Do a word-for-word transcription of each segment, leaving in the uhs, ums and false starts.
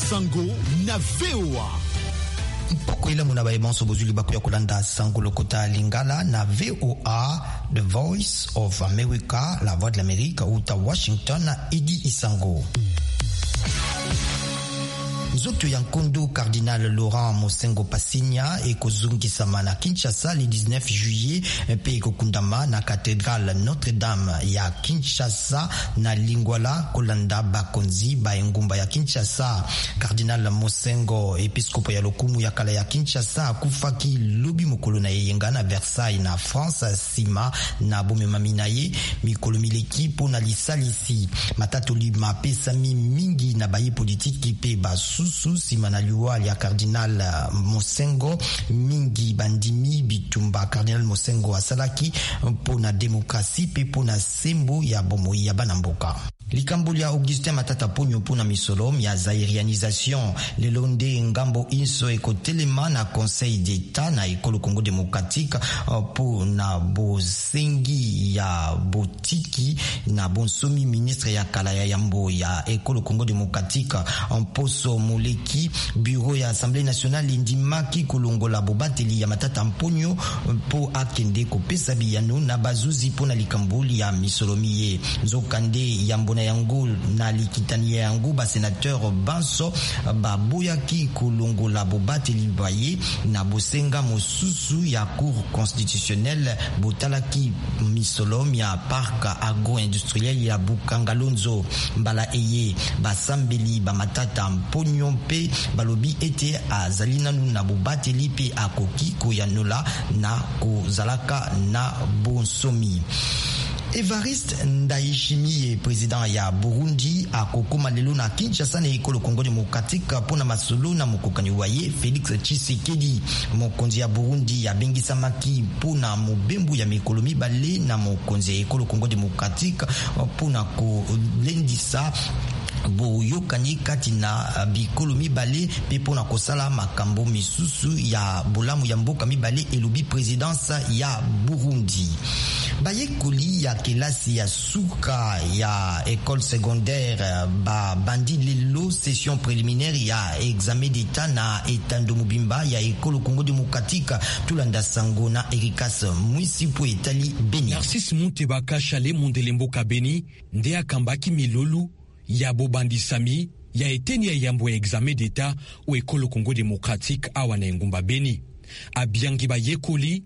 Sango na V O A. Mpoko ila muna baemanso bozuli baku ya kulanda Sango Lokota Lingala na V O A, The Voice of America, la voix de l'Amérique, uta Washington na Edi Isango. Nzoto ya Nkondo Cardinal Laurent Mosengo Pasinya ekozungisa na Kinshasa le dix-neuf juillet pe ekokundama na cathédrale Notre-Dame ya Kinshasa na Lingwala kolanda bakonzi ba engumba ya Kinshasa. Cardinal Mosengo, episkopo ya lokumu ya kala ya Kinshasa, akufaki lobi mokolo na yeyenga na Versailles na France sima na bomemami na ye mikolo mileki po na lisalisi matatoli mapesami mingi na bayi politiki pe basu Susu simana liwa ya Cardinal Mosengo mingi bandimi bitumba Cardinal Mosengo asalaki pona demokrasi pe pona sembo ya bomoi ya banamboka. Likambuli ya Augustin Matata Ponyo pona misolom ya zairianisation lelonde ngambo inso eko telema na Conseil d'État na Ekolo Congo Démocratique pona bosengi ya botiki na bonsomi ministre ya kala ya yambo ya Ekolo Congo Démocratique en poso moleki bureau ya Assemblée nationale indimaki kolongola bobateli ya Matata Ponyo po akende kopesa biyano na bazuzi pona likambuli ya misolomiye nzokande yambo yango na likitania yango ba sénateur Banso baboyaki kolongola bobateli baye na bosenga mosusu ya cour constitutionnelle botalaki misolom ya parc agro-industriel ya Bukangalonzo mbala eye basambeli ba Matata Ponyo pe balobi ete azali nanu na bobateli pe akoki koyanola na kozalaka na bonsomi. Evariste Ndayishimiye, président ya Burundi, akokoma lelo na Kinshasa na Ekolo Congo Démocratique pona masolo na mokokani waye Félix Tshisekedi. Mokonzi ya Burundi ya bengisa maki pona mobembu ya mikolo mibale na mokonzi ya Ekolo Congo Démocratique pona ko lendisa boyokani kati na bikolo mibale pe pona kosala makambo misusu ya bolamu ya mboka mibale elobi présidence ya Burundi. Bayekoli ya kelasi ya suka ya école secondaire ba bandi lelo session préliminaire ya examen d'état na etando mubimba ya Ekolo Congo Démocratique tulanda sango na Erikas Mwisi po etali Beni. Narcisse Mutebaka Chale Mondelemboka Beni nde akambaki milolu ya bobandi sami ya eteni ya yambo ya examen d'état au Ekolo Congo Démocratique awa na engumba Beni. Abiangi bayekoli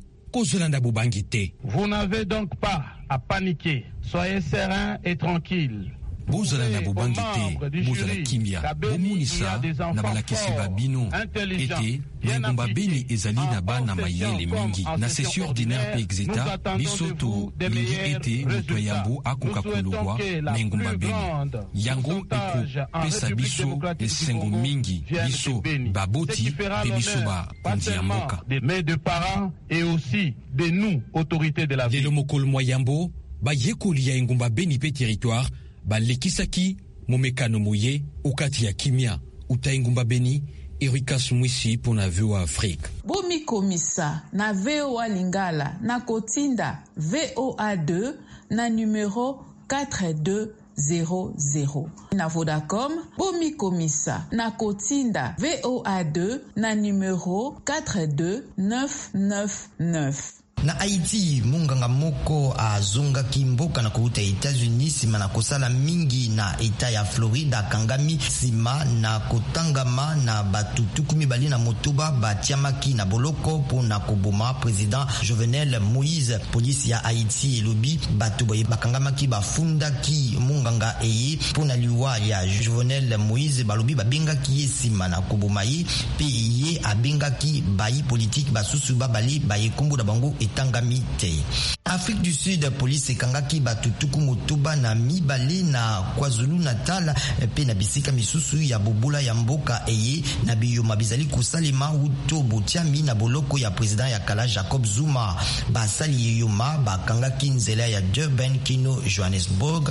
Vous n'avez donc pas à paniquer. Soyez serein et tranquille. Bozala na bobangi te, bozala kimia, bomunisa na balakisi babino, ete na engumba Beni ezali na ba na mayele mingi. Na session ordinaire pe exeta, bisoto mingi ete muto yambo akuka kulugwa na engumba Beni. Yango eko pesa biso esengo mingi, biso baboti pe biso ba kondi ya mboka. Mais de parents et aussi de nous, autorités de la ville. Lelo mokolo mwa yambo, ba yekoli ya engumba Beni pe territoire, balekisaki momekano moye ukati ya kimia uta engumba Beni. Erikas Mwisi pour na V O A Afrique. Bomi komisa na V O A Lingala na kotinda V O A deux na numéro quatre deux zéro zéro. Na Vodacom, bomi komisa na kotinda V O A deux na numéro quatre deux neuf neuf neuf. Na Haiti, munganga moko azongaki mboka na kuuta États-Unis sima na kosala mingi na eta ya Florida kangami sima na kotangama na batutuku mibali na motoba batiamaki na boloko po na koboma président Jovenel Moïse. Police ya Haiti elobi batu boye bakangamaki bafundaki munganga eye po na liwa ya Jovenel Moïse balobi babengaki ye sima na koboma ye pe ye abengaki bayi politique basusu babali baye kombo na bango etangami te. Afrique du Sud, police ekangaki batutuku motoba na mibale na KwaZulu Natal pe na bisika misusu ya bobola ya mboka eye na biyoma bizali kosalema uto botiami na boloko ya président ya kala Jacob Zuma. Basali yoma bakangaki nzela ya Durban kino Johannesburg.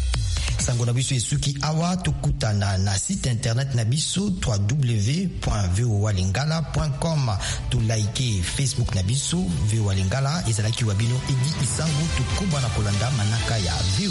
Sango na biso esuki awa tokutana na site internet na biso w w w point v o a lingala point com. To like Facebook na biso V O A Lingala ezalaki wabino Edi Isango tukuba na kolanda manaka ya V O A.